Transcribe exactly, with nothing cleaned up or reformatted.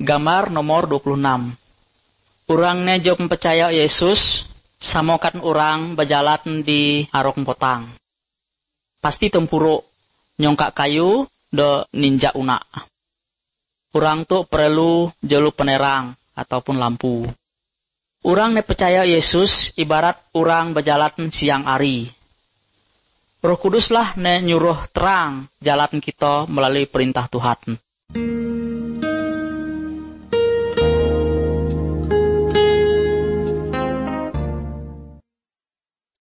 Gambar nomor dua puluh enam. Urang ne jok percaya Yesus, samokan urang berjalan di arok potang. Pasti tempuruk, nyongkak kayu, do ninja una. Urang tu perlu jelu penerang ataupun lampu. Urang ne percaya Yesus ibarat urang berjalan siang hari. Roh Kuduslah ne nyuruh terang jalan kita melalui perintah Tuhan.